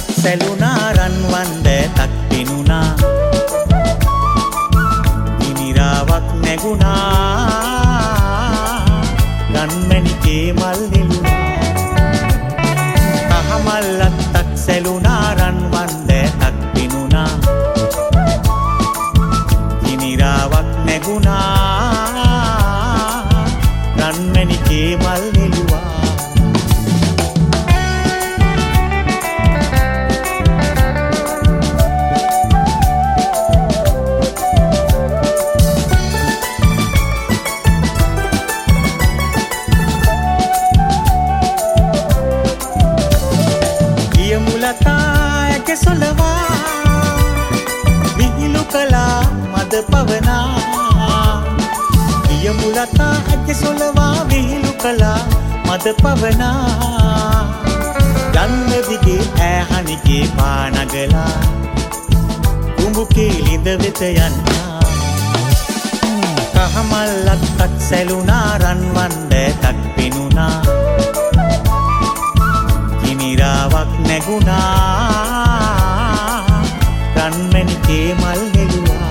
තක් සැලුනා රන්වන් දෑතක් පෙනුනා දිනිරාවක් නැගුණා රන්මැණිකේ මල් නෙළුණා කහමල්ලක් තක් සැලුනා රන්වන් දෑතක් පෙනුනා දිනිරාවක් නැගුණා රන්මැණිකේ මල් නෙළුවා සොලවා විහිළු කළා මද පවනා පියමුලතා ඇක සොලවා විහිළු කළා මද පවනා යන්න දිගේ ඈහනිගේ පානගලා කුඹුකේ ලිඳ වෙත යන්නා කහමල්ලක් තක් සැලුනා රන්වන් දෑතක් පෙනුනා දිනිරාවක් නැගුණා රන්මැණිකේ මල් නෙළුවා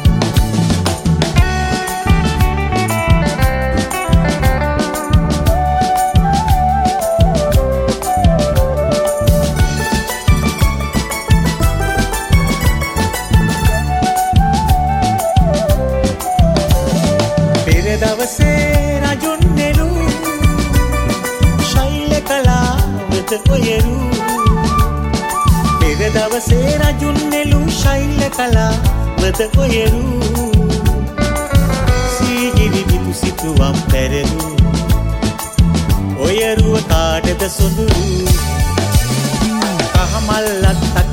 පෙර දවසේ රජුන් නෙළූ ශෛල කලාවත ඔයරු පෙර දවසේ රජුන් නෙළූ ශෛල කලාවත ඔයරු සීගිරි විතු සිතුවම් පැරලු ඔයරුව කාටද සොඳුරු කහමල්ලක්